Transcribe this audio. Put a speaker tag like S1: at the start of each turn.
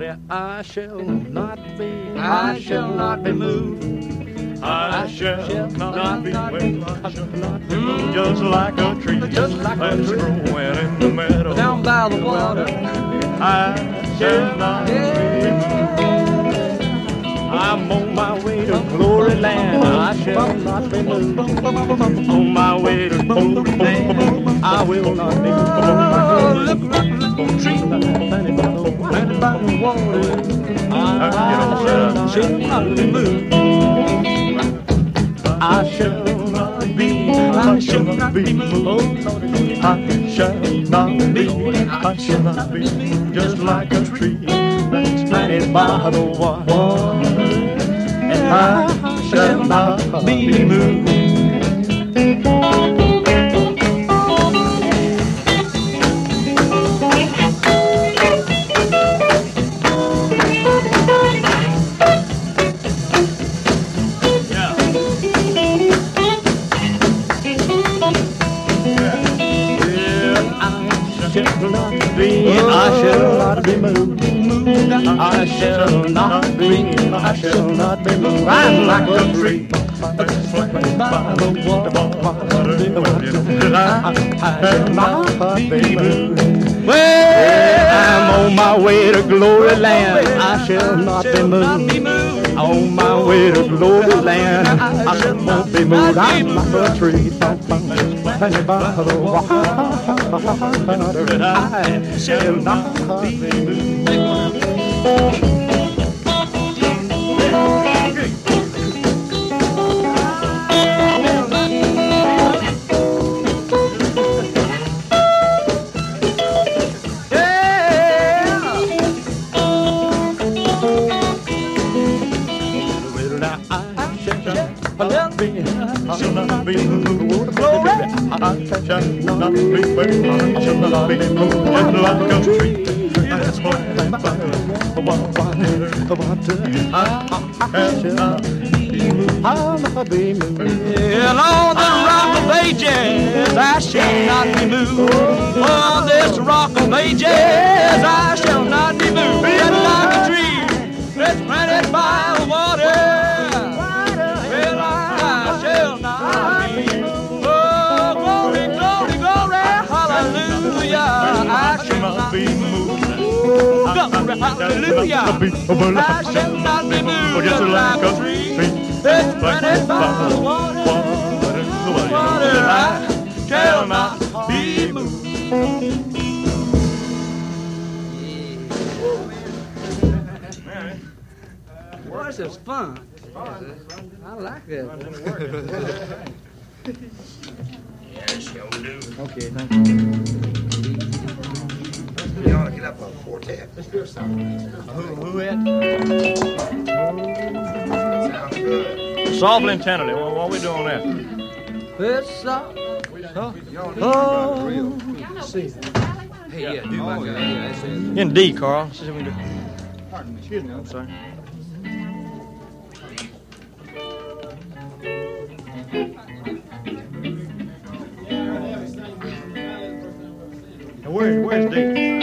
S1: Glory, I shall not be moved. I shall not be moved. Just like a tree that's growing in the meadow.
S2: Down by the water.
S1: I shall not be moved. I'm on my way to glory land. I shall not be moved. On my way to glory land. I will not be moved.
S2: Look like a little tree planted by the water. I shall not be moved.
S1: I shall not be moved. I shall not be moved. I shall not be moved. Just like a tree that's planted by the water. And I shall not be moved. I shall not be moved. I shall not be moved. I'm like a tree that's planted by the water. I shall not be moved. Well, I'm on my way to glory land. I shall not be moved. On my way to glory land. I shall not be moved. I'm like a tree planted by the water. I shall not be moved. I shall not be moved. Glory. I shall not be moved. I shall not be moved. Just like a tree that's planted by the water. I shall not be moved.
S2: And on the rock of ages, I shall not be moved. On this rock of ages, I shall not be moved. Just like a tree that's planted by the water. I shall not be moved. Hallelujah. I shall not be moved. Just like a tree that's planted by the water. I shall not be moved. Boy, this is fun. I like that.
S3: Yes, you'll do.
S2: Okay, thank you.
S3: You ought to get up on quartet.
S1: Who it?
S3: Sounds good.
S1: Softly and tenderly. What are we doing there?
S2: It's up. See. Hey, yeah, do my guy. Yeah, that's it.
S1: In D, Carl. See what we do. Pardon me. Excuse me. I'm sorry. Where's D?